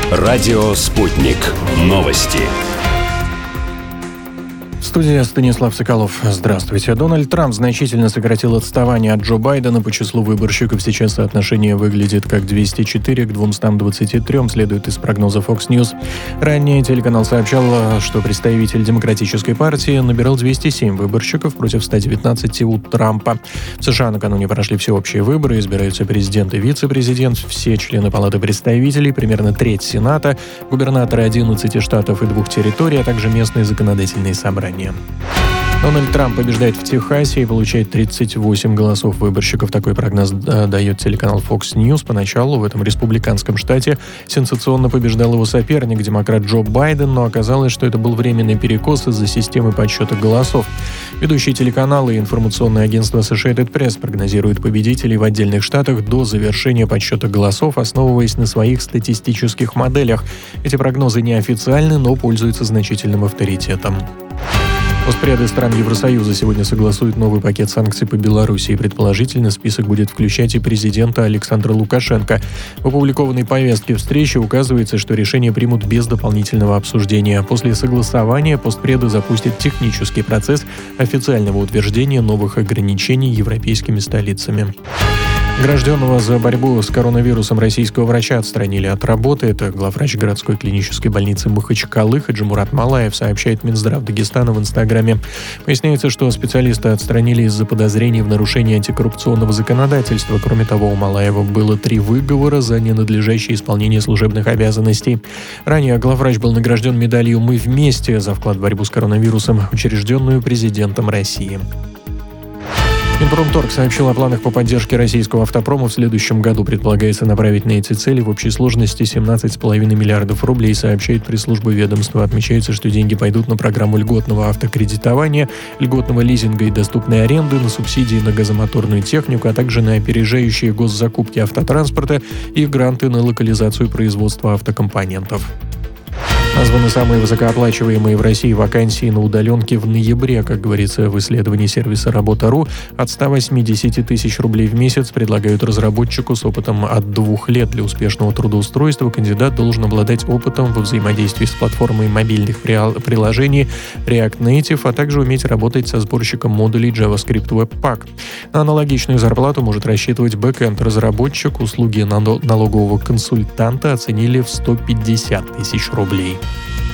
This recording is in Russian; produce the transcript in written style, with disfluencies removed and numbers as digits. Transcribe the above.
Радио «Спутник». Новости. Студия Станислав Соколов. Здравствуйте. Дональд Трамп значительно сократил отставание от Джо Байдена по числу выборщиков. Сейчас соотношение выглядит как 204 к 223, следует из прогноза Fox News. Ранее телеканал сообщал, что представитель Демократической партии набирал 207 выборщиков против 119 у Трампа. В США накануне прошли всеобщие выборы, избираются президент и вице-президент, все члены Палаты представителей, примерно треть Сената, губернаторы 11 штатов и 2 территорий, а также местные законодательные собрания. Дональд Трамп побеждает в Техасе и получает 38 голосов выборщиков. Такой прогноз дает телеканал Fox News. Поначалу в этом республиканском штате сенсационно побеждал его соперник, демократ Джо Байден, но оказалось, что это был временный перекос из-за системы подсчета голосов. Ведущие телеканалы и информационное агентство Associated Press прогнозируют победителей в отдельных штатах до завершения подсчета голосов, основываясь на своих статистических моделях. Эти прогнозы неофициальны, но пользуются значительным авторитетом. Постпреды стран Евросоюза сегодня согласуют новый пакет санкций по Белоруссии. Предположительно, список будет включать и президента Александра Лукашенко. В опубликованной повестке встречи указывается, что решение примут без дополнительного обсуждения. После согласования постпреды запустят технический процесс официального утверждения новых ограничений европейскими столицами. Награжденного за борьбу с коронавирусом российского врача отстранили от работы. Это главврач городской клинической больницы Махачкалы Хаджимурат Малаев, сообщает Минздрав Дагестана в Инстаграме. Поясняется, что специалиста отстранили из-за подозрений в нарушении антикоррупционного законодательства. Кроме того, у Малаева было 3 выговора за ненадлежащее исполнение служебных обязанностей. Ранее главврач был награжден медалью «Мы вместе» за вклад в борьбу с коронавирусом, учрежденную президентом России. Минпромторг сообщил о планах по поддержке российского автопрома в следующем году. Предполагается направить на эти цели в общей сложности 17,5 миллиардов рублей, сообщает пресс-служба ведомства. Отмечается, что деньги пойдут на программу льготного автокредитования, льготного лизинга и доступной аренды, на субсидии на газомоторную технику, а также на опережающие госзакупки автотранспорта и гранты на локализацию производства автокомпонентов. Названы самые высокооплачиваемые в России вакансии на удаленке в ноябре. Как говорится в исследовании сервиса «Работа.ру», от 180 тысяч рублей в месяц предлагают разработчику с опытом от 2 лет. Для успешного трудоустройства кандидат должен обладать опытом во взаимодействии с платформой мобильных приложений React Native, а также уметь работать со сборщиком модулей JavaScript Webpack. На аналогичную зарплату может рассчитывать бэкэнд-разработчик. Услуги налогового консультанта оценили в 150 тысяч рублей.